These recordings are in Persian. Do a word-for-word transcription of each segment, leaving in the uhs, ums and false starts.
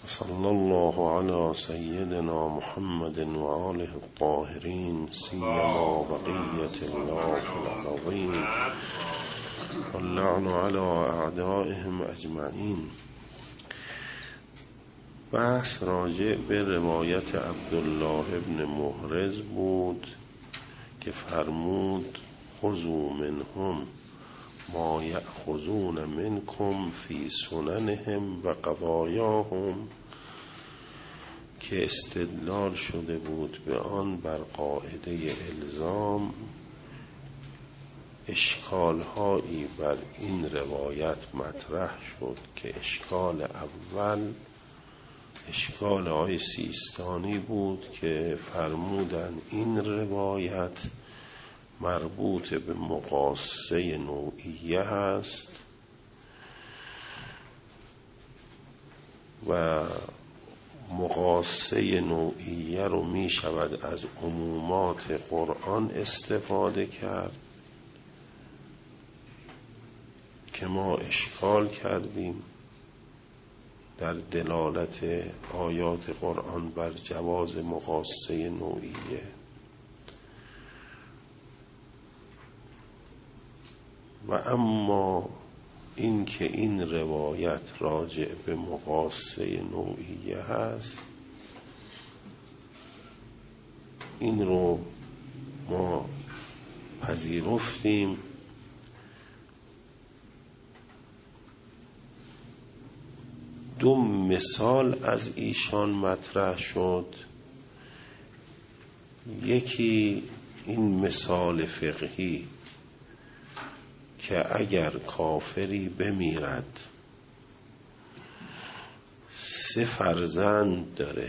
صلی الله علی سیدنا محمد و آله الطاهرین سیما بقیت الله العظیم واللعن علی اعدائهم اجمعین. بحث راجع به روایت عبدالله ابن محرز بود که فرمود خذوا منهم ما یأخذون منکم فی سننهم و قضایاهم، که استدلال شده بود به آن بر قاعده الزام. اشکالهایی بر این روایت مطرح شد که اشکال اول اشکال آقای سیستانی بود که فرمودن این روایت مربوط به مقاصه نوعیه هست و مقاصه نوعیه رو می شود از عمومات قرآن استفاده کرد که ما اشکال کردیم در دلالت آیات قرآن بر جواز مقاصه نوعیه. و اما این که این روایت راجع به مقاصه نوعیه هست، این رو ما پذیرفتیم. دو مثال از ایشان مطرح شد. یکی این مثال فقهی که اگر کافری بمیرد سه فرزند داره،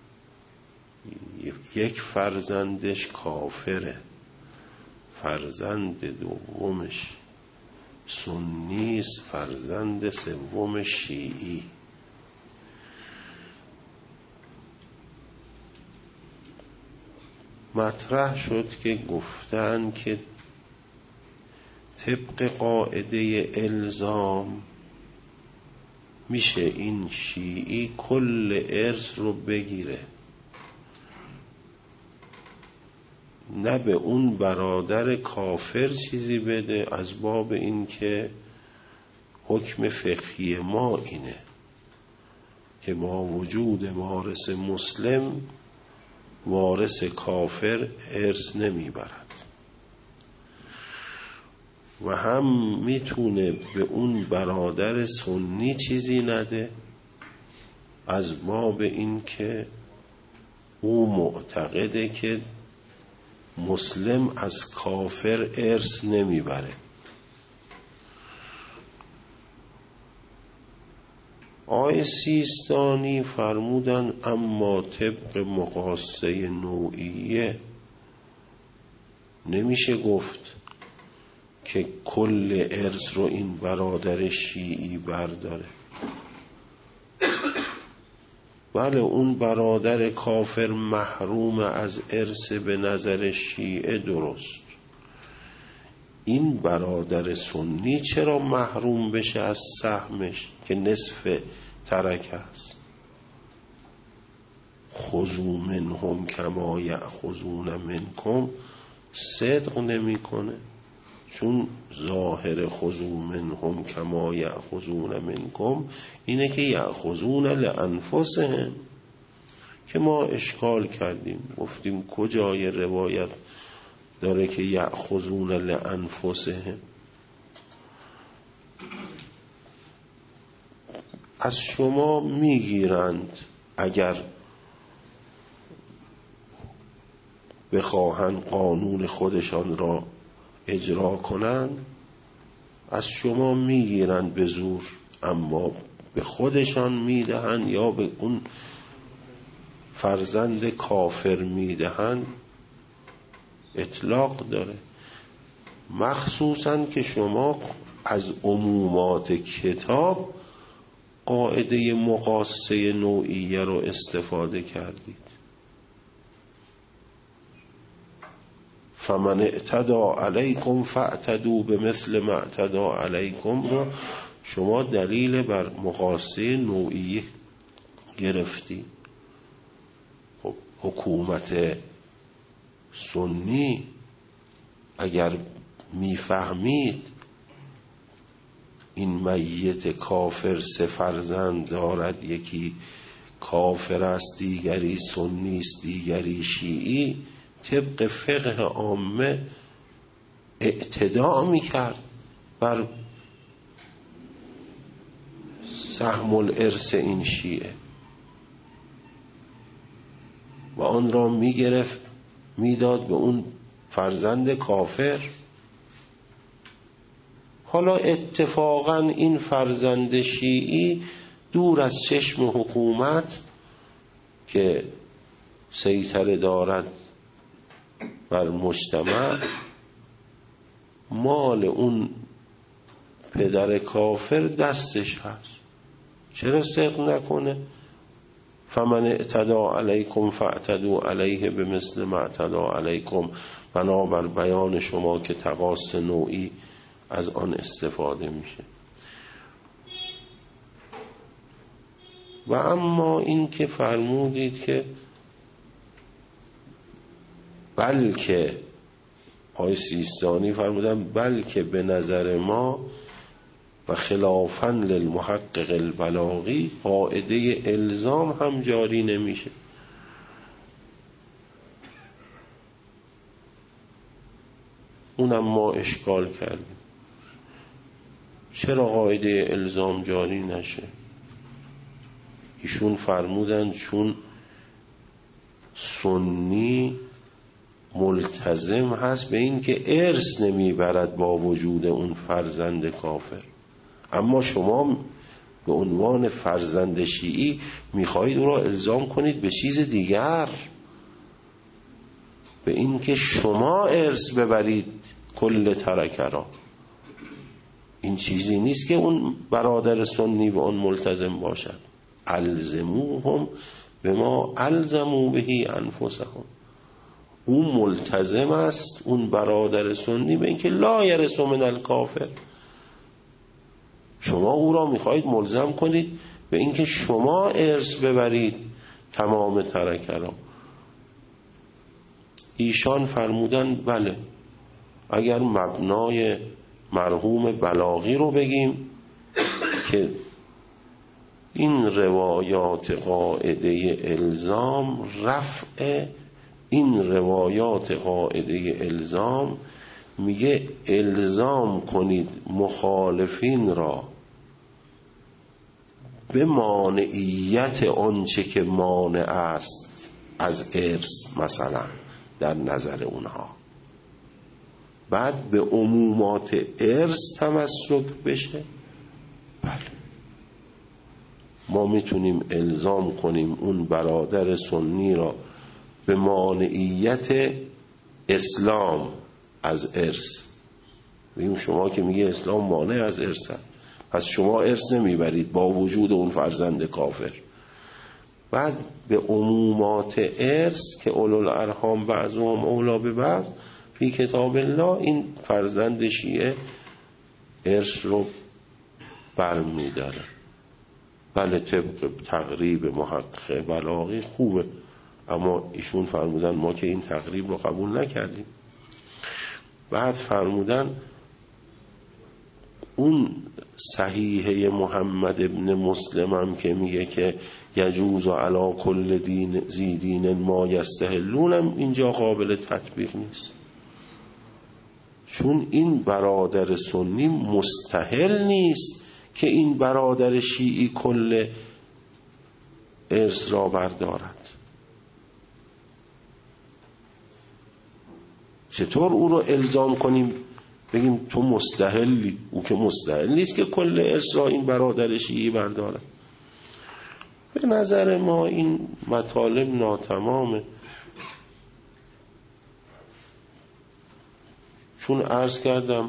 یک فرزندش کافره، فرزند دومش سنیست، فرزند سوم شیعی. مطرح شد که گفتن که طبق قاعده الزام میشه این شیعی کل ارث رو بگیره، نه به اون برادر کافر چیزی بده، از باب این که حکم فقهی ما اینه که با وجود وارث مسلم وارث کافر ارث نمیبرد، و هم میتونه به اون برادر سنی چیزی نده از باب این که او معتقده که مسلم از کافر ارث نمیبره. آقای سیستانی فرمودن اما طبق مقاصه نوعیه نمیشه گفت که کل ارث رو این برادر شیعی برداره. بله اون برادر کافر محروم از ارث به نظر شیعه، درست. این برادر سنی چرا محروم بشه از سهمش که نصف ترکه است؟ خذوا منهم کما یأخذون منکم صدق نمی کنه، چون ظاهر خذوا منهم کما یأخذون منکم اینه که یأخذون لانفسهم، که ما اشکال کردیم گفتیم کجای روایت داره که یأخذون لانفسهم؟ از شما میگیرند اگر بخواهند قانون خودشان را اجرا کنند، از شما میگیرند به زور، اما به خودشان میدهند یا به اون فرزند کافر میدهند، اطلاق داره. مخصوصا که شما از عمومات کتاب قاعده مقاصه نوعیه رو استفاده کردید. فمن اعتدى علیکم فاعتدوا بمثل ما اعتدى علیکم رو شما دلیل بر مقاصه نوعیه گرفتی. خب حکومت سنی اگر میفهمید این میت کافر سه فرزند دارد، یکی کافر است، دیگری سنی است، دیگری شیعی، طبق فقه عامه اعتدا میکرد بر سهم الارث این شیعه و آن را میگرفت میداد به اون فرزند کافر. حالا اتفاقا این فرزند شیعی دور از چشم حکومت که سیطره دارد بر مجتمع، مال اون پدر کافر دستش هست، چرا صدق نکنه؟ فمن اعتدى علیکم فاعتدوا علیه بمثل ما اعتدى علیکم، بنابر بیان شما که تقاص نوعی از آن استفاده میشه. و اما این که فرمودید که بلکه آقای سیستانی فرمودن بلکه به نظر ما و خلافاً للمحقق البلاغی قاعده الزام هم جاری نمیشه. اونم ما اشکال کردیم، چرا قاعده الزام جاری نشه؟ ایشون فرمودن چون سنی ملتزم هست به این که ارث نمیبرد با وجود اون فرزند کافر، اما شما به عنوان فرزند شیعی میخواهید او را الزام کنید به چیز دیگر، به این که شما ارث ببرید کل ترکه را. این چیزی نیست که اون برادر سنی به اون ملتزم باشد. الزموهم بما الزموا به انفسهم، اون ملتزم است، اون برادر سنی، به اینکه لا یرث من الکافر. شما او را میخواهید ملزم کنید به اینکه شما ارث ببرید تمام ترکه را. ایشان فرمودن بله، اگر مبنای مرحوم بلاغی رو بگیم که این روایات قاعده الزام رفع، این روایات قاعده الزام میگه الزام کنید مخالفین را به مانعیت آنچه که مانع است از ارث مثلا در نظر اونها، بعد به عمومات ارث تمسک بشه. بله ما میتونیم الزام کنیم اون برادر سنی را به مانعیت اسلام از ارث، بگیم شما که میگه اسلام مانع از ارث هست، پس شما ارث نمیبرید با وجود اون فرزند کافر. بعد به عمومات ارث که اولو الارحام بعضهم اولی به بعض فی کتاب الله، این فرزند شیعه ارث رو برمی داره. بله طبق تقریب محقق بلاغی خوبه، اما ایشون فرمودن ما که این تقریب رو قبول نکردیم. بعد فرمودن اون صحیحه محمد ابن مسلم هم که میگه که یجوز علی کل دین زی دین ما یستحلونم، اینجا قابل تطبیق نیست، چون این برادر سنی مستحل نیست که این برادر شیعی کل ارث را بردارد. چطور او رو الزام کنیم بگیم تو مستحلی؟ او که مستحل نیست که کل ارث را این برادر شیعی بردارد. به نظر ما این مطالب ناتمامه، چون عرض کردم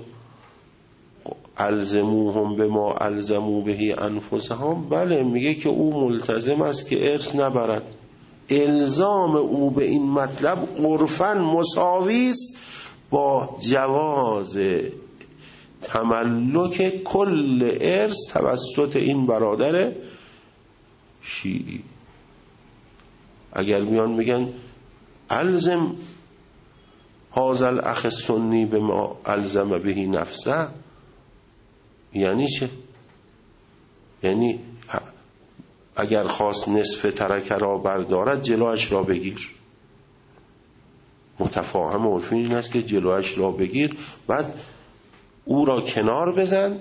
الزموهم به ما الزموا به انفسهم، بله میگه که او ملتزم است که ارث نبرد. الزام او به این مطلب عرفاً مساوی است با جواز تملک کل ارث توسط این برادر شیعی. اگر میان میگن الزم هذا الاخ السنی به ما الزم بهی نفسه، یعنی چه؟ یعنی اگر خواست نصف ترکه را بردارد جلوش را بگیر. متفاهم عرفی این است که جلوش را بگیر، بعد او را کنار بزن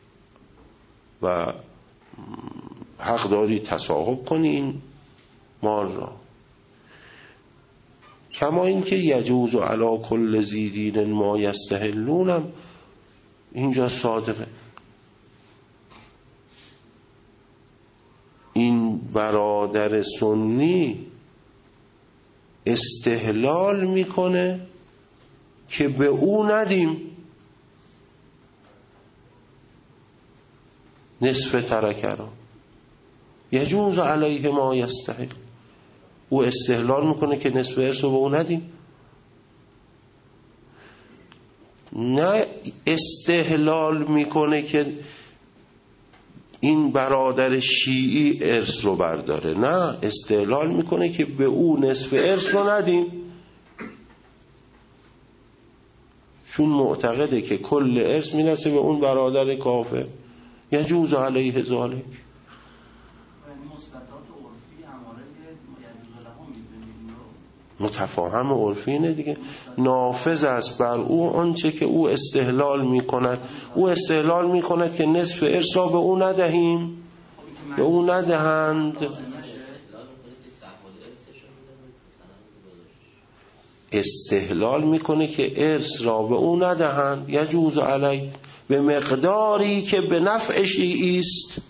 و حق داری تصاحب کنی این مال را. کما این که یجوز علی کل ذی دین ما یستحلونم اینجا صادقه. این برادر سنی استحلال میکنه که به او ندیم نصف ترکه را. یجوز علیه ما یستحل، او استحلال میکنه که نصف ارث رو به او ندیم. نه استحلال میکنه که این برادر شیعی ارث رو برداره، نه استحلال میکنه که به او نصف ارث رو ندیم، چون معتقده که کل ارث میرسه به اون برادر کافر. یجوز علیه ذالک. متفاهم عرفی اینه دیگه، نافذ است بر او آنچه که او استحلال میکند. او استحلال میکند که نصف ارث را به او ندهیم، به او ندهند. استحلال میکنه که ارث را به او ندهند. یجوز علی، به مقداری که به نفع شیعی است.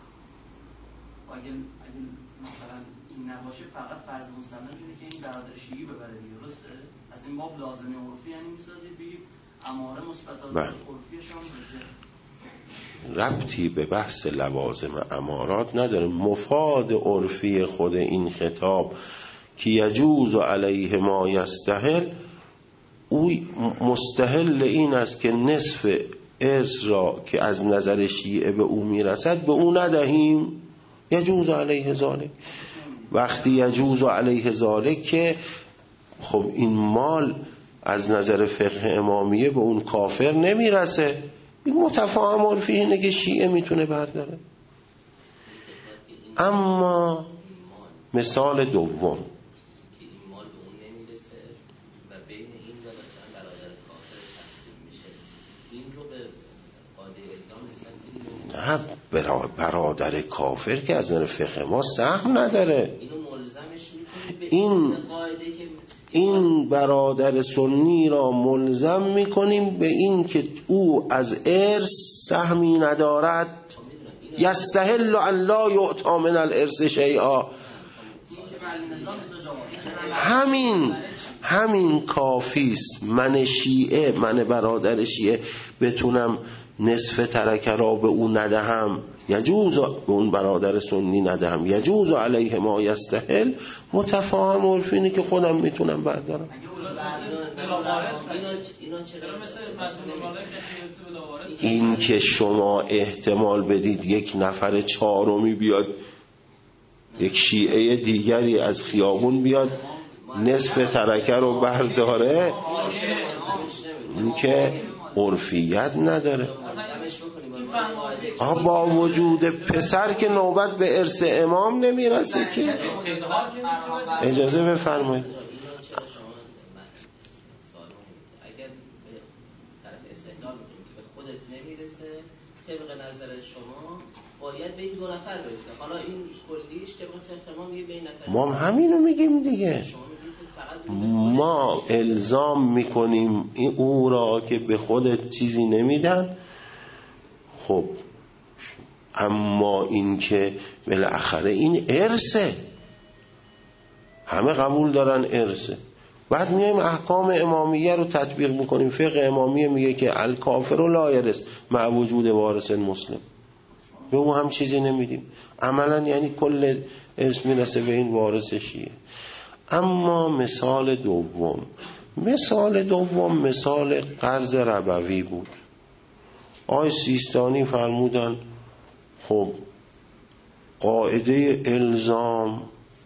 لازمه عرفی یعنی میسازید بگید اماره مثبتات عرفیشان ربطی به بحث لوازم امارات نداره. مفاد عرفی خود این خطاب که یجوز علیه ما یستحل، او مستحل این است که نصف ارث را که از نظر شیعه به او میرسد به او ندهیم. یجوز علیه ذالک. وقتی یجوز علیه ذالک که خب این مال از نظر فقه امامیه به اون کافر نمیرسه، این متفاهم عرفی اینه که شیعه میتونه برداره. اما مثال دوم که این مال به اون نمیرسه و بین این و مثلا برادر کافر تقسیم میشه، این رو به قاعده الزام نسبت نه، برادر کافر که از نظر فقه ما سهم نداره. اینو ملزمش میکنه به این قاعده که این برادر سنی را ملزم میکنیم به این که او از ارث سهمی ندارد. یستحل ان لا یعطا من الارث شیئا. همین همین کافیست. من شیعه، من برادر شیعه بتونم نصف ترکه را به او ندهم، یجوز به اون برادر سنی ندهم، یجوز علیه ما یستحل. متفاهم عرفی اینه که خودم میتونم بردارم. این که شما احتمال بدید یک نفر چهارمی بیاد، یک شیعه دیگری از خیابون بیاد نصف ترکه رو برداره، این که عرفیت نداره. آها، با وجود پسر که نوبت به ارث امام نمیرسه که. اجازه بفرمایید. اگر طرف استدلال میکنیم که به خودت نمیرسه، طبق نظر شما باید به این دو نفر برسه. حالا این کلیش طبق فقه ما میگه به این نفر. ما همینو میگیم دیگه. ما الزام میکنیم این او را که به خودت چیزی نمیدن. خب اما این که بالاخره این ارثه، همه قبول دارن ارثه. بعد میایم احکام امامیه رو تطبیق میکنیم. فقه امامیه میگه که الکافر لا یرث مع وجود وارث مسلم، به او هم چیزی نمیدیم. عملا یعنی کل ارث میرسه به این وارث شیعه. اما مثال دوم، مثال دوم مثال قرض ربوی بود. آقای سیستانی فرمودن خب قاعده الزام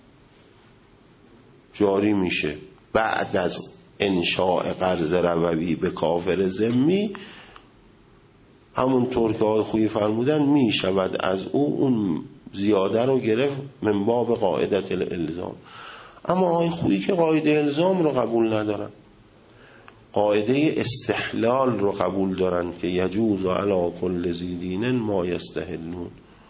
جاری میشه بعد از انشاء قرض ربوی به کافر ذمی، همونطور که آقای خویی فرمودن می شود از او اون زیاده رو گرفت من باب قاعدت الالزام. اما آقای خویی که قاعده الزام رو قبول ندارن، قاعده استحلال رو قبول دارن که یجوز علی کل ذی دین ما یستحلون.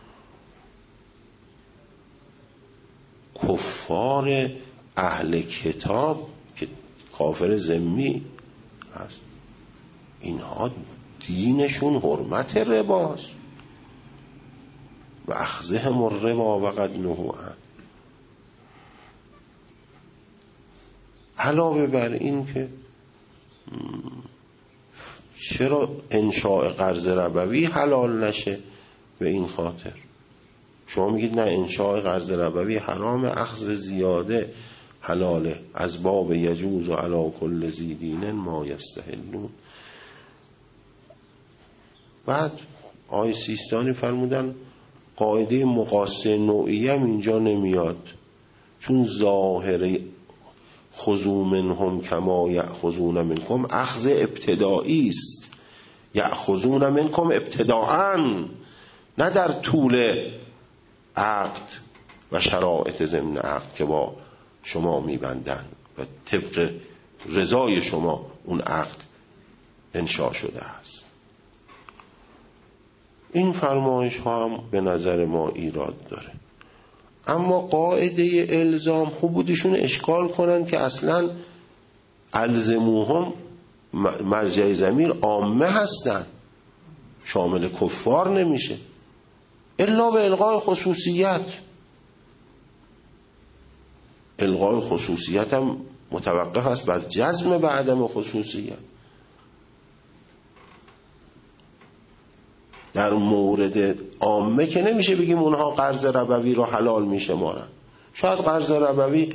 کفار اهل کتاب که کافر ذمی هست، اینها دینشون حرمت رباست و اخذهم الربا و قد نهوا عنه. علاوه بر این که چرا انشاء قرض ربوی حلال نشه؟ به این خاطر شما میگید نه انشاء قرض ربوی حرام، اخذ زیاده حلاله، از باب یجوز علی کل ذی دین ما یستحلون. بعد آقای سیستانی فرمودن قاعده مقاصه نوعی هم اینجا نمیاد، چون ظاهر خذوا منهم کما یأخذون منکم اخذ ابتدایی است، یأخذون منکم ابتداءً، نه در طول عقد و شرایط ضمن عقد که با شما میبندن و طبق رضای شما اون عقد انشاء شده است. این فرمایش ها هم به نظر ما ایراد داره. اما قاعده الزام خوب بودشون اشکال کنن که اصلا الزموهم مرجع ضمیر عامه هستن، شامل کفار نمیشه الا به الغای خصوصیت. الغای خصوصیت هم متوقف است بر جزم به عدم خصوصیت. در مورد عامه که نمیشه بگیم اونها قرض ربوی رو حلال میشه مارن. شاید قرض ربوی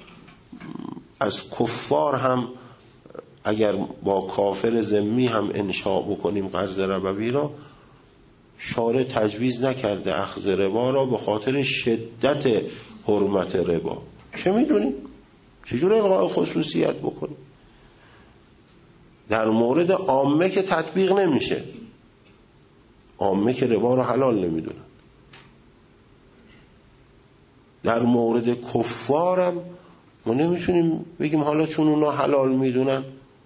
از کفار هم اگر با کافر ذمی هم انشاء بکنیم قرض ربوی رو، شارع تجویز نکرده اخذ ربا را به خاطر شدت حرمت ربا. چه میدونیم چجور الغای خصوصیت بکنیم؟ در مورد عامه که تطبیق نمیشه، عامه که ربا رو حلال نمیدونن. در مورد کفارم ما نمیتونیم بگیم حالا چون اونا حلال میدونن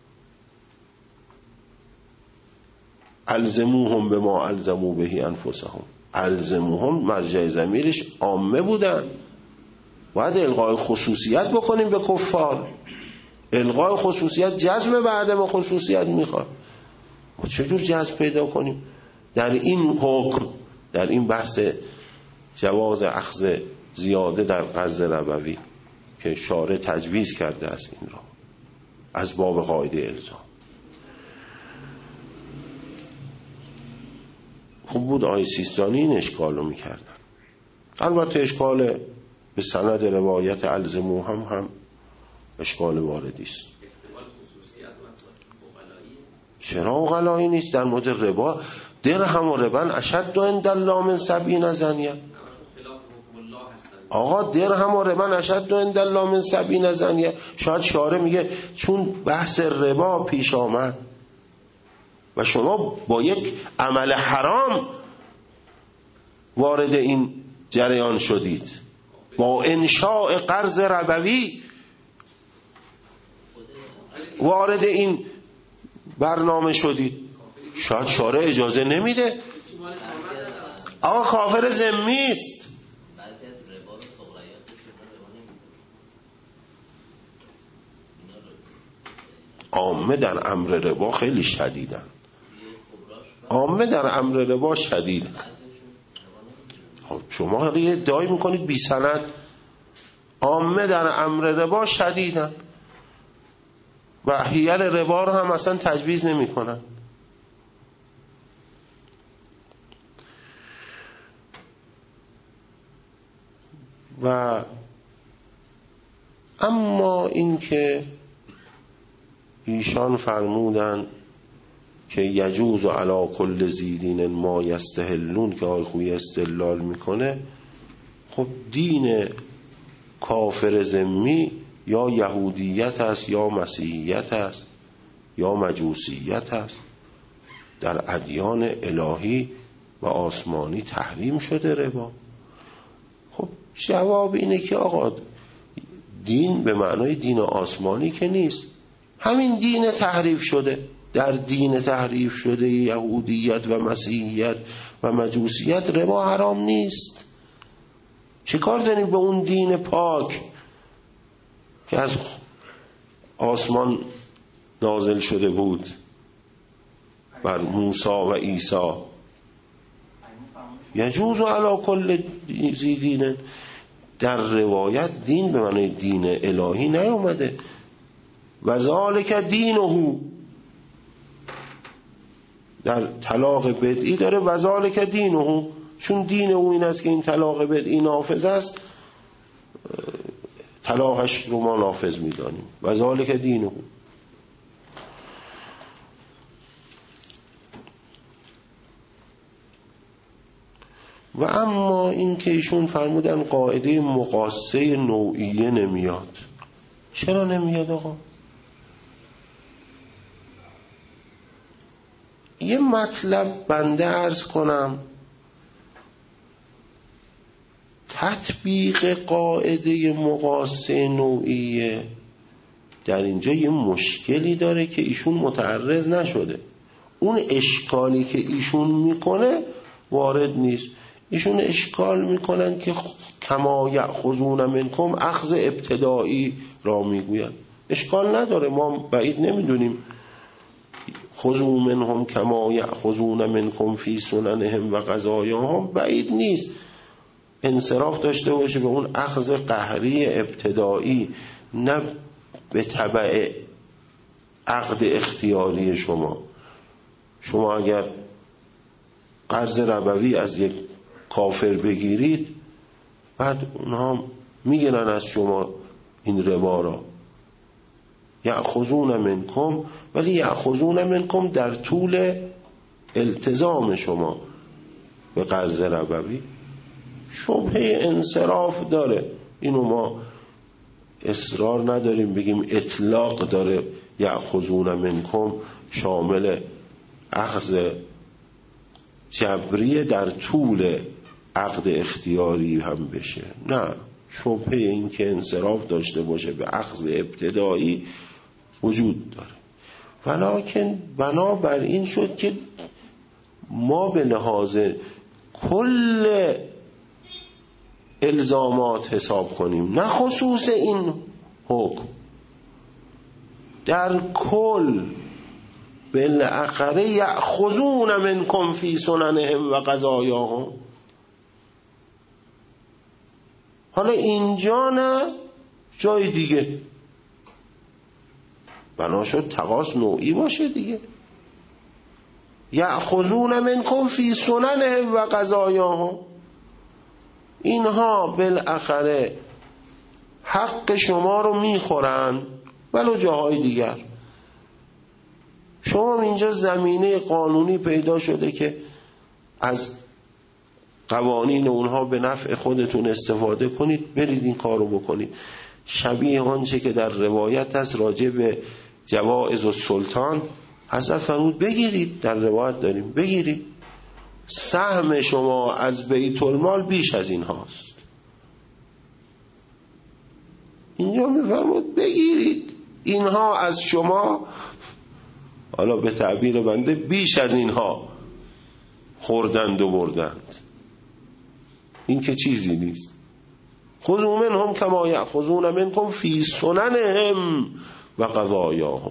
الزموهم به ما الزمو بهی انفسهم. الزموهم مرجع ضمیرش عامه بودن، باید الغای خصوصیت بکنیم به کفار. الغای خصوصیت جزم به عدم خصوصیت میخواد. ما چجور جزم پیدا کنیم در این حکم، در این بحث جواز اخذ زیاده در قرض ربوی که شارع تجویز کرده است این را از باب قاعده الزام؟ خوب بود آقای سیستانی این اشکال رو میکردن. البته اشکال به سند روایت الزمو هم هم اشکال واردی است. چرا اغلایی نیست؟ در مورد ربا درهم و ربن اشد عند الله من سبعین زنیه. آقا درهم و ربن اشد عند الله من سبعین زنیه. شاید شارع میگه چون بحث ربا پیش آمد و شما با یک عمل حرام وارد این جریان شدید، با انشاء قرض ربوی وارد این برنامه شدید، شاید شارع اجازه نمیده. آقا کافر ذمی است. عامه در امر ربا خیلی شدیدن، عامه در امر ربا شدیدن. شما یه ادعای میکنید بی سند، عامه در امر ربا شدیدن و حیل ربا رو هم اصلا تجویز نمی کنن. و اما این که ایشان فرمودن که یجوز علی کل ذی دین ما یستحلون که آقای خویی استدلال میکنه، خب دین کافر ذمی یا یهودیت است یا مسیحیت است یا مجوسیت است. در ادیان الهی و آسمانی تحریم شده ربا. خب جواب اینه که آقا دین به معنای دین آسمانی که نیست، همین دین تحریف شده. در دین تحریف شده یهودیت و مسیحیت و مجوسیت ربا حرام نیست. چه کار داریم به اون دین پاک که از آسمان نازل شده بود بر موسی و عیسی؟ یجوز علی کل ذی دین. در روایت دین به معنی دین الهی نیامده. و ذالک دینه، در طلاق بدعی داره و ذالک دینه، چون دین او این است که این طلاق بدعی نافذ است، طلاقش رو ما نافذ می‌دانیم. و ذالک دینه. و اما این که ایشون فرمودن قاعده مقاسه نوعیه نمیاد. چرا نمیاد آقا؟ یه مطلب بنده عرض کنم، تطبیق قاعده مقاسه نوعیه در اینجا یه مشکلی داره که ایشون متعرض نشده. اون اشکالی که ایشون میکنه وارد نیست. ایشون اشکال میکنن که کما یأخذون منکم اخذ ابتدایی را میگوین. اشکال نداره، ما بعید نمیدونیم خذوا منهم کما یأخذون منکم فی سننهم و قضایاهم، بعید نیست انصراف داشته باشه به اون اخذ قهری ابتدایی، نه به تبع عقد اختیاری شما. شما اگر قرض ربوی از یک کافر بگیرید، بعد اونها میگیرن از شما این ربا را، یأخذون منکم، ولی یأخذون منکم در طول التزام شما به قرض ربوی. شبهه انصراف داره، اینو ما اصرار نداریم بگیم اطلاق داره یأخذون منکم شامل اخذ جبری در طول عقد اختیاری هم بشه. نه، شبهه این که انصراف داشته باشه به اخذ ابتدایی وجود داره. ولیکن بنابر این شد که ما به لحاظ کل الزامات حساب کنیم، نه خصوص این حکم، در کل بالاخره یأخذون منکم فی سننهم و قضایاهم. حالا اینجا نه، جای دیگه بنا شد تقاس نوعی باشه دیگه. یأخذون منکم فی سننهم و قضایاهم، اینها بالاخره حق شما رو میخورن ولو جاهای دیگر. شما اینجا زمینه قانونی پیدا شده که از قوانین اونها به نفع خودتون استفاده کنید، برید این کار رو بکنید. شبیه آنچه که در روایت هست راجع به جوائز السلطان، حضرت فرمود بگیرید، در روایت داریم بگیرید، سهم شما از بیت المال بیش از این هاست. اینجا میفرمود بگیرید، اینها از شما، حالا به تعبیر بنده بیش از اینها خوردند و بردند. این که چیزی نیست. خذوا منهم کما یأخذون منکم فی سننهم و قضایاهم.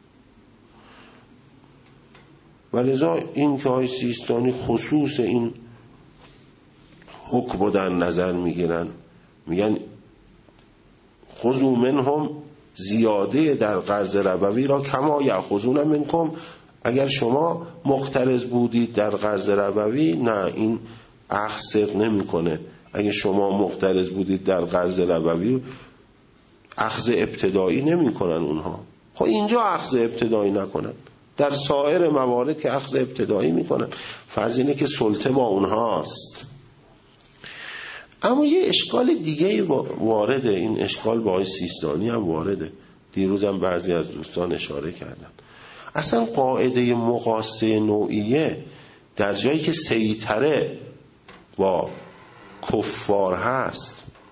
ولذا این که های سیستانی خصوص این حکم رو در نظر میگیرن، میگن خذوا منهم زیاده در قرض ربوی را کما یأخذون منکم، اگر شما مقترض بودید در قرض ربوی، نه این اخذ صدق نمی کنه. اگر شما مقترض بودید در قرض ربوی، اخذ ابتدایی نمی کنن اونها. خب اینجا اخذ ابتدایی نکنن، در سایر موارد که اخذ ابتدایی می کنن. فرض اینه که سلطه با اونهاست. اما یه اشکال دیگه وارده، این اشکال با آقای سیستانی هم وارده، دیروزم بعضی از دوستان اشاره کردن. اصلا قاعده مقاصه نوعیه در جایی که سیطره با کفار هست،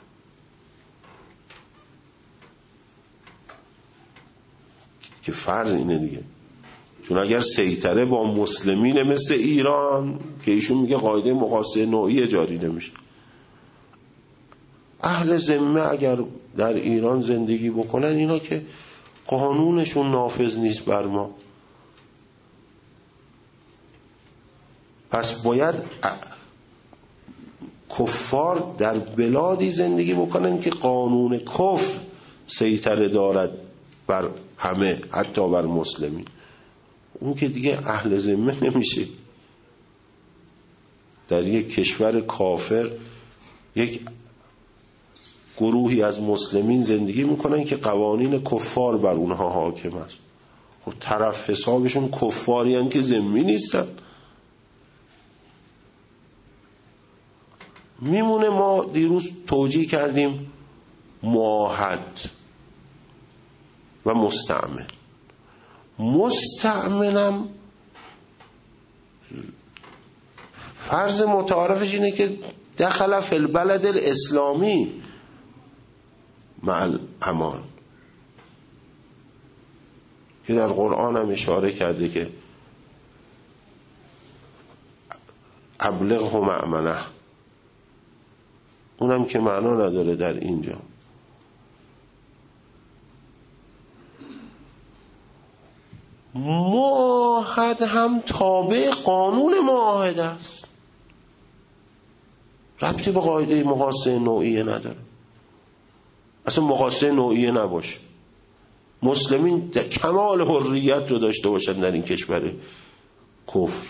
که فرض اینه دیگه، چون اگر سیطره با مسلمین مثل ایران که ایشون میگه قاعده مقاصه نوعیه جاری نمیشه، اهل ذمه اگر در ایران زندگی بکنن اینا که قانونشون نافذ نیست بر ما، پس باید کفار در بلادی زندگی بکنن که قانون کفر سیطره دارد بر همه، حتی بر مسلمین. اون که دیگه اهل ذمه نمیشه. در یک کشور کافر یک گروهی از مسلمین زندگی میکنن که قوانین کفار بر اونها حاکم است. خب طرف حسابشون کفاری هستند که ذمی نیستن. میمونه ما دیروز توجیه کردیم معاهد و مستعمل. مستعملم فرض متعارفش اینه که دخل فی البلد الاسلامی مع الامان، که در قرآن هم اشاره کرده که ابلغه مأمنه، اونم که معنا نداره در اینجا. معاهد هم تابع قانون معاهده است، ربطی به قاعده مقاصه نوعیه نداره. اصلا مقاصه نوعیه نباشه، مسلمین کمال حریت رو داشته باشن در این کشور کفر.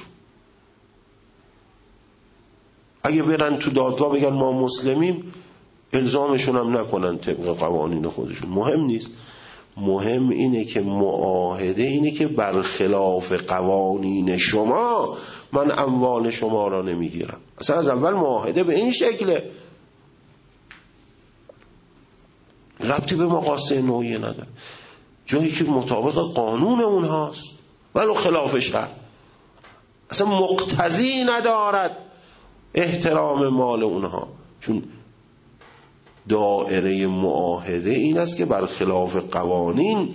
اگه برن تو دادگاه بگن ما مسلمیم، الزامشون هم نکنن طبق قوانین خودشون، مهم نیست. مهم اینه که معاهده اینه که برخلاف قوانین شما من اموال شما را نمیگیرم. اصلا از اول معاهده به این شکله، ربطی به مقاصه نوعیه نداره. جایی که مطابق قانون اونهاست ولو خلاف شرع، اصلا مقتضی ندارد احترام مال اونها، چون دائره معاهده این است که برخلاف قوانین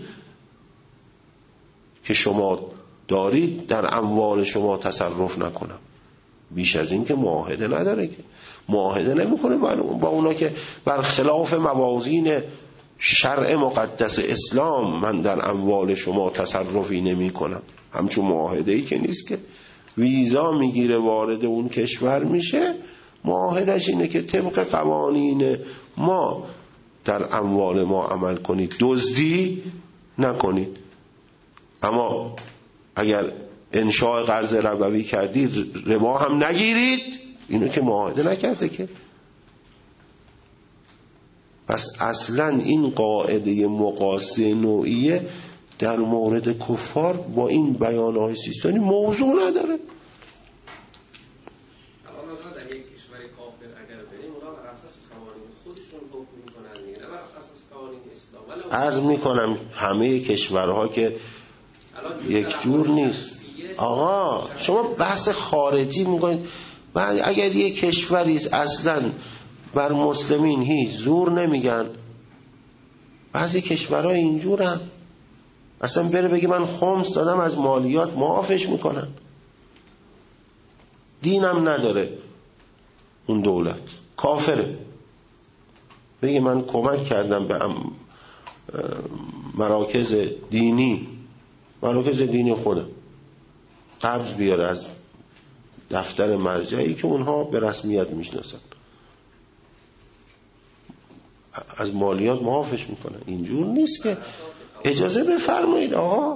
که شما دارید در اموال شما تصرف نکنم. بیش از این که معاهده نداره، که معاهده نمیکنه با اونا که برخلاف موازین شرع مقدس اسلام من در اموال شما تصرفی نمی کنم. همچون معاهده ای که نیست که ویزا میگیره وارد اون کشور میشه، معاهدش اینه که طبق قوانین ما در اموال ما عمل کنید، دزدی نکنید. اما اگر انشاء قرض ربوی کردید ربا هم نگیرید، اینو که معاهده نکرده که. پس اصلا این قاعده مقاصه نوعیه در مورد کفار با این بیانهای سیستانی موضوع نداره. عرض میکنم همه کشورها که یک جور نیست. آقا شما بحث خارجی میکنید، اگر یک کشوری اصلا بر مسلمین هیچ زور نمیگن، بعضی کشورها اینجورن، اصلا بره بگه من خمس دادم از مالیات معافش میکنن، دینم نداره اون دولت، کافره، بگه من کمک کردم به مراکز دینی، مراکز دینی خودم، قبض بیاره از دفتر مرجعی که اونها به رسمیت میشناسن، از مالیات معافش میکنن. اینجور نیست که. اجازه بفرمایید آقا،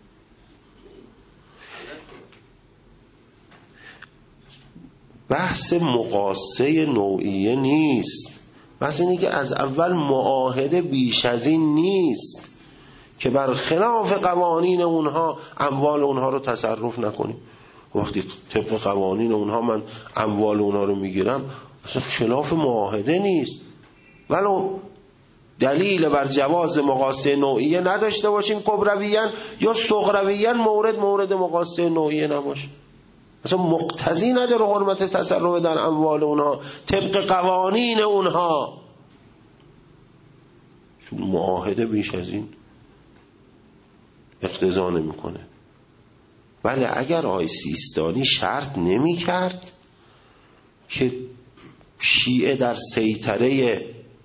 بحث مقاصه نوعیه نیست، بحث اینه که از اول معاهده بیش از این نیست که بر خلاف قوانین اونها اموال اونها رو تصرف نکنیم. وقتی طبق قوانین اونها من اموال اونها رو میگیرم، اصلا خلاف معاهده نیست، ولو دلیل بر جواز مقاصه نوعیه نداشته باشین کبرویاً یا صغرویاً مورد مورد مقاصه نوعیه نباشه، اصلا مقتضی نداره حرمت تصرف در اموال اونها طبق قوانین اونها، چون معاهده بیش از این اقتضا نمیکنه. بله اگر آقای سیستانی شرط نمی کرد که شیعه در سیطره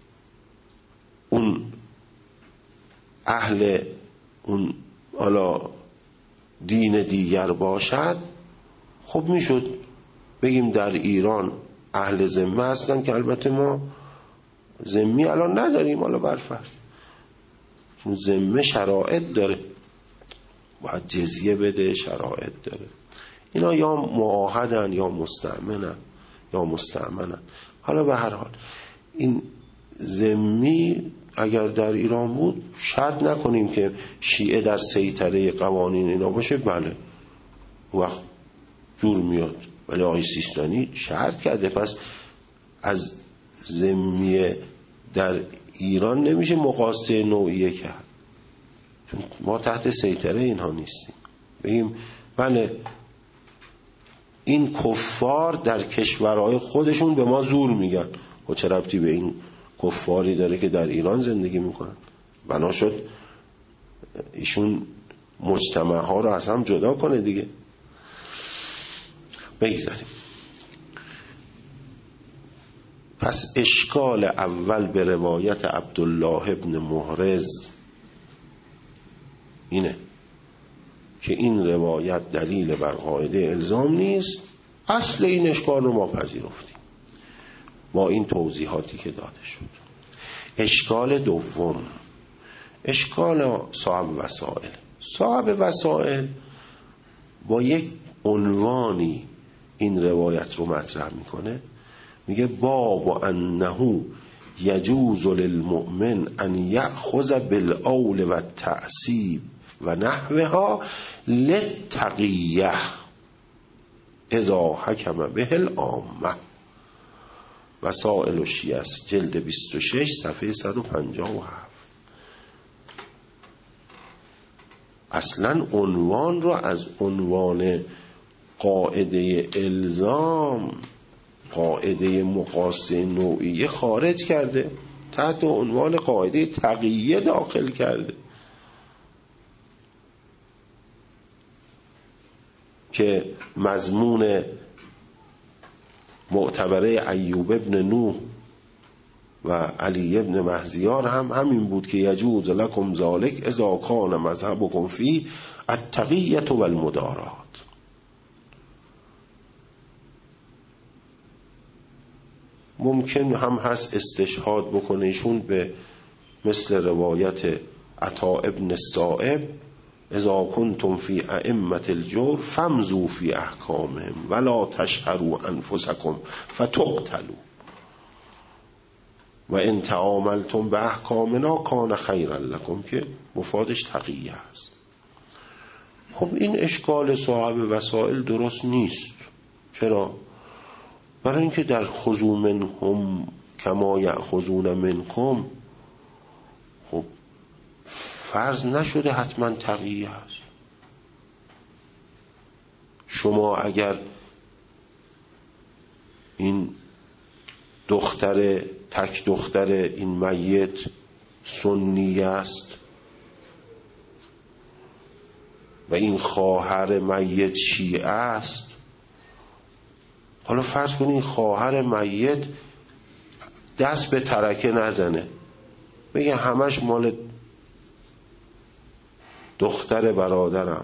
اون اهل اون حالا دین دیگر باشد، خب میشد بگیم در ایران اهل ذمه هستن که البته ما ذمی الان نداریم، حالا برفرض چون ذمه شرایط داره، باید جزیه بده، شرایط داره، اینا یا معاهدن یا مستأمنن یا مستأمنن. حالا به هر حال این ذمی اگر در ایران بود شرط نکنیم که شیعه در سیطره قوانین اینا باشه، بله وقت جور میاد. ولی آقای سیستانی شرط کرده، پس از ذمی در ایران نمیشه مقاصه نوعیه کرد، چون ما تحت سیطره اینها نیستیم. بگیم بله این کفار در کشورهای خودشون به ما زور میگن، و چه ربطی به این کفاری داره که در ایران زندگی میکنن؟ بنا شد ایشون مجتمع ها رو از هم جدا کنه دیگه. بگذاریم. پس اشکال اول به روایت عبدالله ابن محرز اینه که این روایت دلیل بر قاعده الزام نیست. اصل این اشکال رو ما پذیرفتیم با این توضیحاتی که داده شد. اشکال دوم اشکال صاحب وسائل. صاحب وسائل با یک عنوانی این روایت رو مطرح میکنه، میگه باب انه یجوز للمؤمن ان یأخذ بالعول و التعصیب و نحوها للتقیه اذا حکم به العامه. وسائل الشیعه است، جلد بیست و شش صفحه صد و پنجاه و هفت. اصلا عنوان رو از عنوان قاعده الزام، قاعده مقاصه نوعیه خارج کرده، تحت عنوان قاعده تقیه داخل کرده که مضمون معتبره ایوب ابن نوح و علی ابن مهزیار هم همین بود که یجوز لکم ذالک اذا کان مذهبکم فی التقیه و المدارات. ممکن هم هست استشهاد بکنه ایشون به مثل روایت عطا ابن السائب اذا کنتم فی ائمة الجور فامضوا فی احکامهم ولا تشهروا انفسکم فتقتلوا و ان تعاملتم به احکامنا کان خیرا لکم، که مفادش تقیه است. خب این اشکال صاحب وسائل درست نیست. چرا؟ برای اینکه در خذوا منهم کما یأخذون منکم، خب فرض نشده حتما تقیه است. شما اگر این دختر تک دختر این میت سنی است و این خواهر میت شیعه است، حالا فرض کنید خواهر میت دست به ترکه نزنه، بگه همش مال دختر برادرم،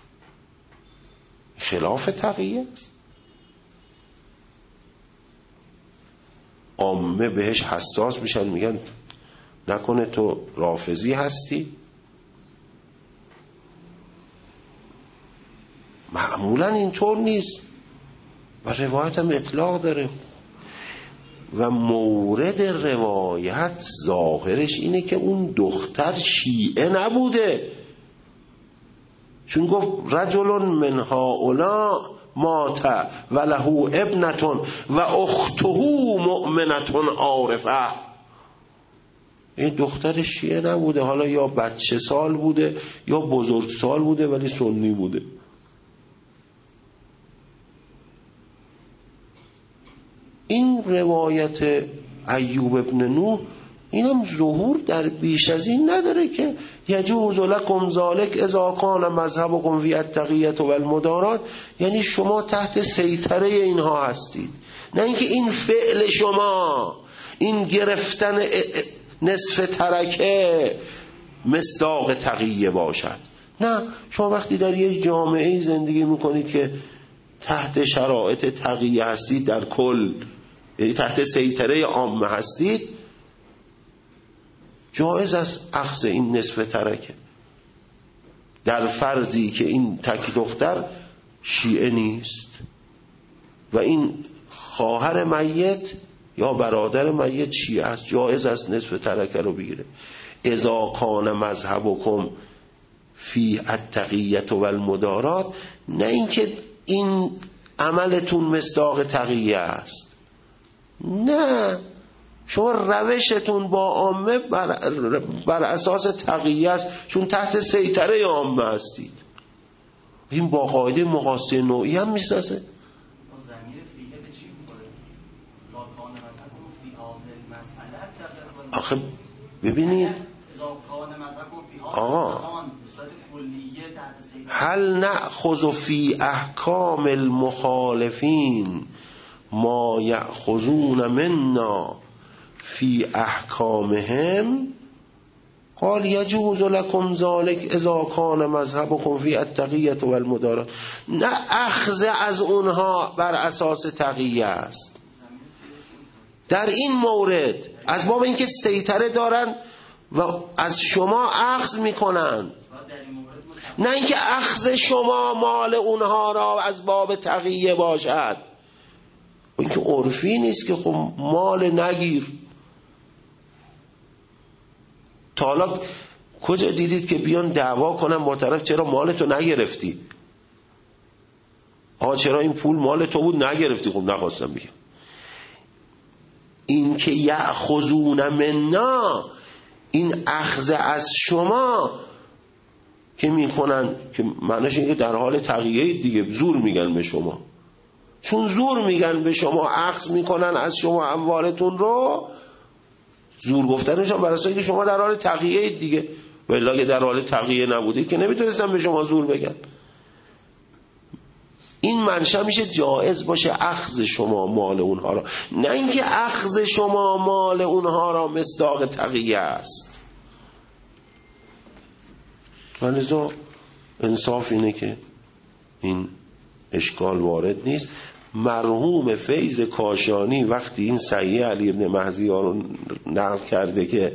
خلاف تقیه است. عامه بهش حساس میشن، میگن نکنه تو رافضی هستی. معمولا اینطور نیست و روایت هم اطلاق داره و مورد روایت ظاهرش اینه که اون دختر شیعه نبوده، چون گفت رجل من هؤلاء مات و له ابنة و اخته مؤمنة عارفه. این دختر شیعه نبوده، حالا یا بچه سال بوده یا بزرگ سال بوده ولی سنی بوده. این روایت ایوب ابن نوح اینم ظهور در بیش از این نداره که یجوز لکم ذالک اذا کان مذهبکم فی التقیة و المدارات، یعنی شما تحت سیطره اینها هستید، نه اینکه این فعل شما، این گرفتن نصف ترکه مصداق تقیه باشد. نه، شما وقتی در یک جامعه زندگی میکنید که تحت شرایط تقیه هستید، در کل یعنی تحت سیطره عامه هستید، جایز است اخذ این نصف ترکه، در فرضی که این تک دختر شیعه نیست و این خواهر میت یا برادر میت شیعه است، جایز است نصف ترکه رو بگیره. اذا کان مذهبکم فی التقیة و المدارات، نه اینکه این عملتون مصداق تقیه است، نه، شما روشتون با عامه بر, بر اساس تقیه است، چون تحت سیطره عامه هستید. این با قاعده مقایسه نوعی هم میسازه. ضمیر فیه به چی میخوره؟ زاکان مذهبون فی هذه المسئله. آخه ببینید زاکان مذهبون فی هذه آقا، کلیه تحت سیطره. هل نأخذ فی احکام المخالفین ما یأخذون منا فی احکامهم؟ قال یجوز لکم ذالک اذا کان مذهبکم فی التقیة و المدارات. نه، اخذ از اونها بر اساس تقیه است در این مورد، از باب اینکه سیطره دارن و از شما اخذ میکنن، نه اینکه اخذ شما مال اونها را از باب تقیه باشد. این که عرفی نیست که خب مال نگیر. تا حالا کجا دیدید که بیان دعوا کنن با طرف چرا مال تو نگرفتی؟ آه چرا این پول مال تو بود نگرفتی؟ خب نخواستم بگم. این که یأخذون منا، این اخذ از شما که میکنن، که معنیش این که در حال تقیه دیگه، زور میگن به شما، چون زور میگن به شما اخذ میکنن از شما اموالتون رو، زور گفتنشون برای اساس که شما در حال تقیه دیگه، ولی اگه در حال تقیه نبودید که نمیتونستن به شما زور بگن. این منشأ میشه جایز باشه اخذ شما مال اونها را، نه اینکه اخذ شما مال اونها را مصداق تقیه است. ولذا انصاف اینه که این اشکال وارد نیست. مرحوم فیض کاشانی وقتی این صحیح علی ابن مهدی رو نقل کرده که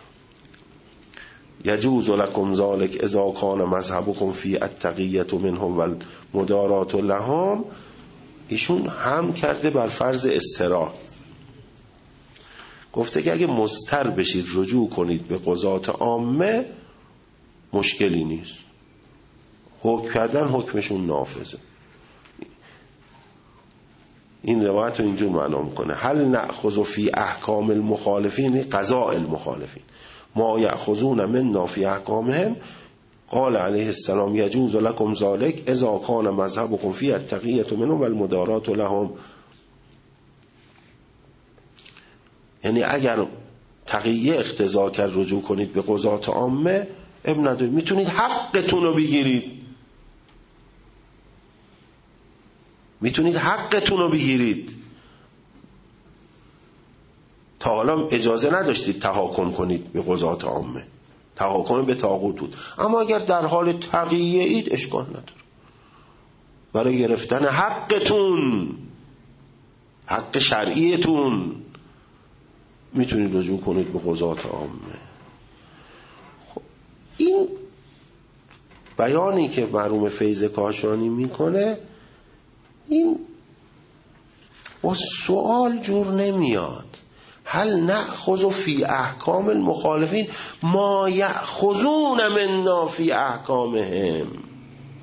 یجوز لکم ذالک اذا کان مذهبکم فی التقیة منهم و المدارات لهم، ایشون هم کرده بر فرض استراح، گفته که اگه مضطر بشید رجوع کنید به قضات عامه مشکلی نیست، حکم کردن حکمشون نافذه. این روایت رو اینجور معنا میکنه: هل نأخذ فی احکام المخالفین، قضاء المخالفین، ما یأخذون منا فی احکامهم؟ قال علیه السلام یجوز لکم ذالک اذا کان مذهبکم فی التقیة منهم و المدارات لهم. یعنی اگر تقیه اقتضا کرد رجوع کنید به قضات عامه، اب ندارید، میتونید حقتون رو بگیرید، میتونید حقتون رو بگیرید. تا حالا اجازه نداشتید تحاکم کنید به قضات عامه، تحاکم به طاغوت بود، اما اگر در حال تقیه اید اشکال نداره، برای گرفتن حقتون، حق شرعیتون، میتونید رجوع کنید به قضات عامه. خب این بیانی که مرحوم فیض کاشانی میکنه، این با سوال جور نمیاد. هل نأخذ فی احکام المخالفین ما یأخذون منا فی احکامهم؟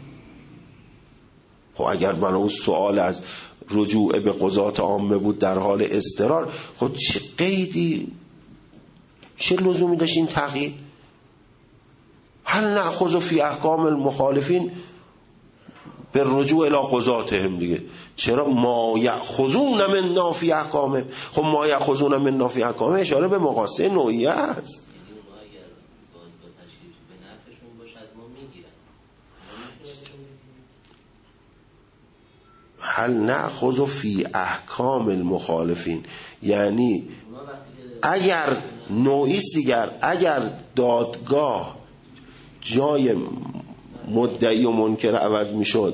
خب اگر من اون سوال از رجوع به قضات عامه بود در حال اضطرار، خب چه قیدی، چه لزومی داشت این تغییر؟ هل نأخذ فی احکام المخالفین به رجوع الی قضاتهم دیگه. چرا ما یأخذون من فی احکامهم؟ خب ما یأخذون من فی احکامهم اشاره به مقاصد نوعیه است. هل نأخذ فی احکام المخالفین یعنی اگر نوعیست دیگر، اگر دادگاه جای مدعی و منکر عوض میشد،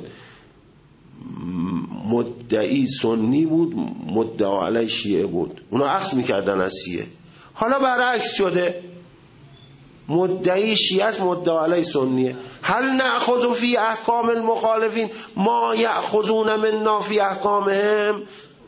مدعی سنی بود مدعا علی شیعه بود، اونا عکس میکردن از شیعه. حالا برعکس شده، مدعی شیعه است مدعا علی سنیه. هل نأخذ فی احکام المخالفین ما یأخذون من فی احکامهم؟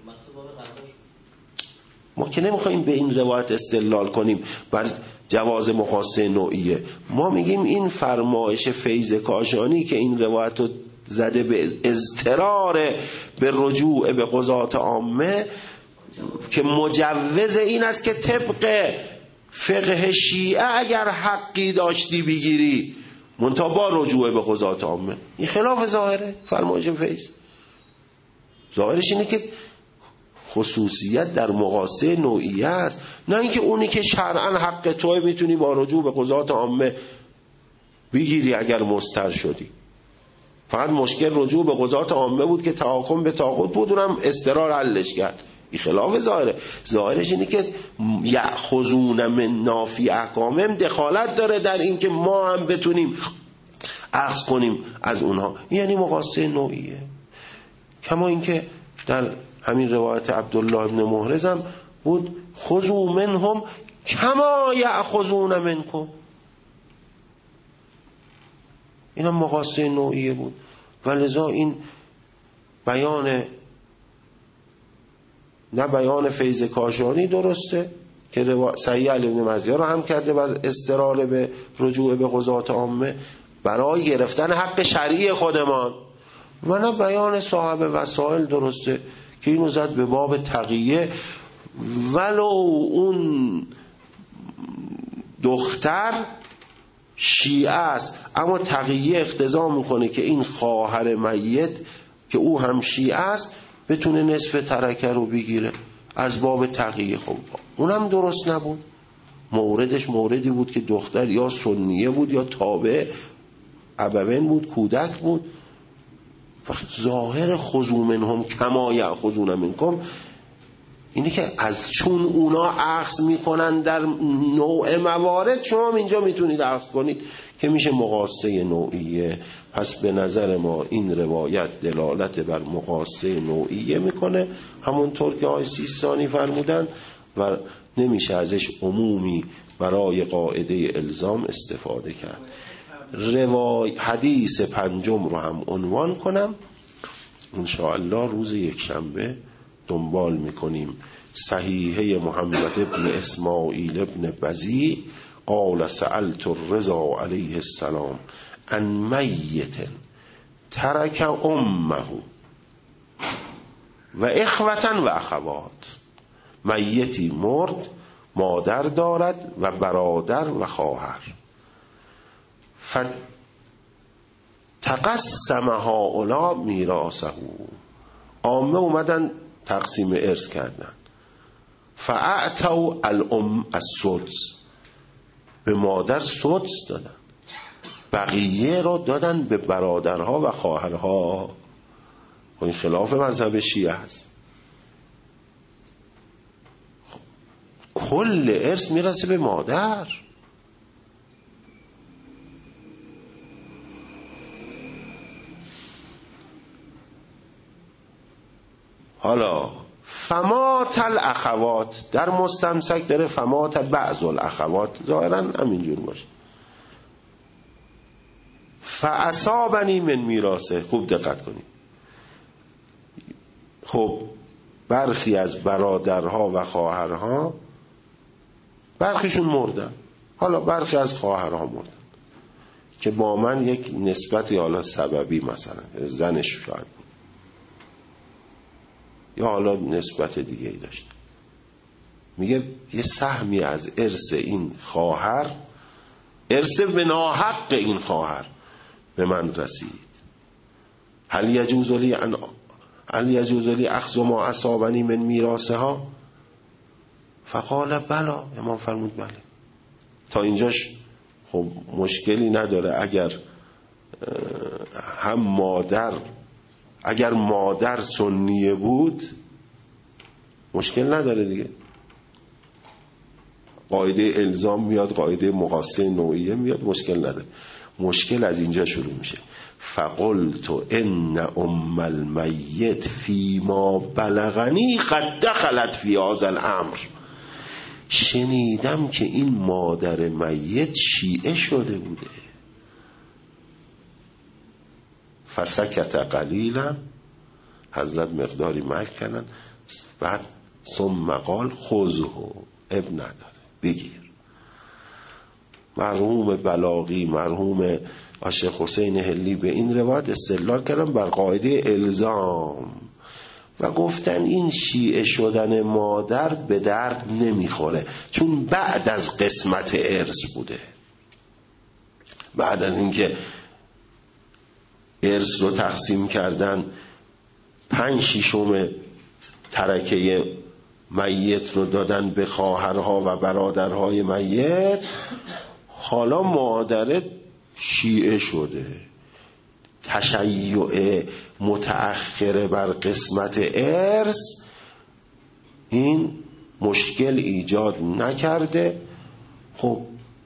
ما که نمیخوایم به این روایت استدلال کنیم بر جواز مقاصد نوعیه. ما میگیم این فرمایش فیض کاشانی که این روایت رو زده به اضطرار به رجوع به قضات عامه، که مجوز این است که طبق فقه شیعه اگر حقی داشتی بگیری منتها با رجوع به قضات عامه، این خلاف ظاهره فرمایش فیض. ظاهرش اینه که خصوصیت در مقاصد نوعیه است، نه اینکه اونی که شرعاً حق توی میتونی با رجوع به قضات عامه بگیری اگر مضطر شدی. فقط مشکل رجوع به قضات عامه بود که تحاکم به طاغوت بود، اونم اضطرار حلش کرد. این خلاف ظاهره. ظاهرش اینه که یأخذون من فی احکامهم دخالت داره در این که ما هم بتونیم اخذ کنیم از اونها، یعنی مقاصد نوعیه. کما اینکه در همین روایت عبدالله ابن محرز هم بود خذوا منهم کما یأخذون منکم، این هم مقاصد نوعیه بود. ولذا این بیان نه بیان فیض کاشانی درسته که صحیح علی بن مزیار رو هم کرده بر اضطرار به رجوع به قضات عامه برای گرفتن حق شرعی خودمان، و نه بیان صاحب وسائل درسته که اینو زد به باب تقیه. ولو اون دختر شیعه است اما تقیه اقتضا میکنه که این خواهر میت که او هم شیعه است بتونه نصف ترکه رو بگیره از باب تقیه. خب اونم درست نبود، موردش موردی بود که دختر یا سنیه بود یا تابع ابوین بود، کودک بود. وقت ظاهر خذوا منهم کما یأخذون منکم اینه که از چون اونا اخذ میکنن در نوع موارد شما اینجا میتونید اخذ کنید که میشه مقاصه نوعیه. پس به نظر ما این روایت دلالت بر مقاصه نوعیه میکنه همونطور که آقای سیستانی فرمودن و نمیشه ازش عمومی برای قاعده الزام استفاده کرد. روای حدیث پنجم رو هم عنوان کنم انشاءالله روز یک شنبه دنبال میکنیم. صحیحه محمد ابن اسماعیل ابن بزی قال سألت الرضا علیه السلام عن میت ترک امه و اخوة و اخوات. میتی مرد مادر دارد و برادر و خواهر. فتقسم هؤلاء میراثه، عامه اومدن تقسیم ارث کردن. فاعطوا الام السدس، به مادر سدس دادن، بقیه رو دادن به برادرها و خواهرها. و این خلاف مذهب شیعه است. خب. کل ارث میرسه به مادر. حالا فمات الاخوات در مستمسک داره فمات بعض الاخوات، ظاهرا همینجور باشه. فاصابنی من میراثه، خوب دقت کنید. خب برخی از برادرها و خواهرها برخیشون مردن، حالا برخی از خواهرها مردن که با من یک نسبتی حالا سببی مثلا زنش شاید بود. یا حالا نسبت دیگه ای داشته. میگه یه سهمی از ارث این خواهر، ارث به ناحق این خواهر به من رسید. هل یجوز لی ان هل یجوز لی اخذ ما اصابنی من میراثها؟ فقال بلا. امام فرمود بله. تا اینجاش خب مشکلی نداره. اگر هم مادر اگر مادر سنیه بود مشکل نداره دیگه. قاعده الزام میاد، قاعده مقاصه نوعیه میاد، مشکل نداره. مشکل از اینجا شروع میشه. فقلت ان ام المیت فیما بلغنی قد دخلت فی هذا الامر. شنیدم که این مادر میت شیعه شده بوده. فسکت قلیلا، حضرت مقداری مکث کردن، بعد ثم قال خذه، اب نداره بگیر. مرحوم بلاغی، مرحوم شیخ حسین حلی به این روایت استدلال کردن بر قاعده الزام و گفتن این شیعه شدن مادر به درد نمیخوره، چون بعد از قسمت ارث بوده. بعد از اینکه ارث رو تقسیم کردن، پنج ششم ترکه میت رو دادن به خواهرها و برادرهای میت، حالا مادر شیعه شده. تشیع متأخر بر قسمت ارث این مشکل ایجاد نکرده. خب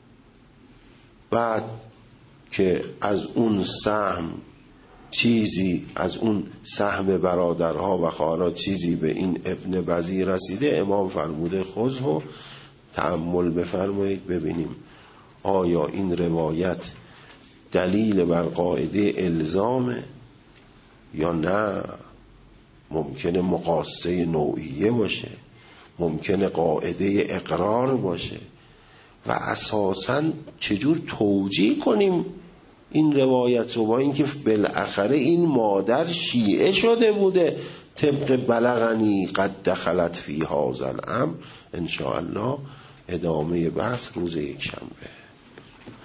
بعد که از اون سهم چیزی، از اون سهم برادرها و خواهرها چیزی به این ابن بزی رسیده، امام فرموده خذه. تأمل بفرمایید ببینیم آیا این روایت دلیل بر قاعده الزامه یا نه. ممکنه مقاصه نوعیه باشه، ممکنه قاعده اقرار باشه، و اساساً چجور توجیه کنیم این روایت رو با اینکه بالاخره این مادر شیعه شده بوده طبق بلغنی قد دخلت فی هذا الامر. ان شاء الله ادامه بحث روز یک شنبه.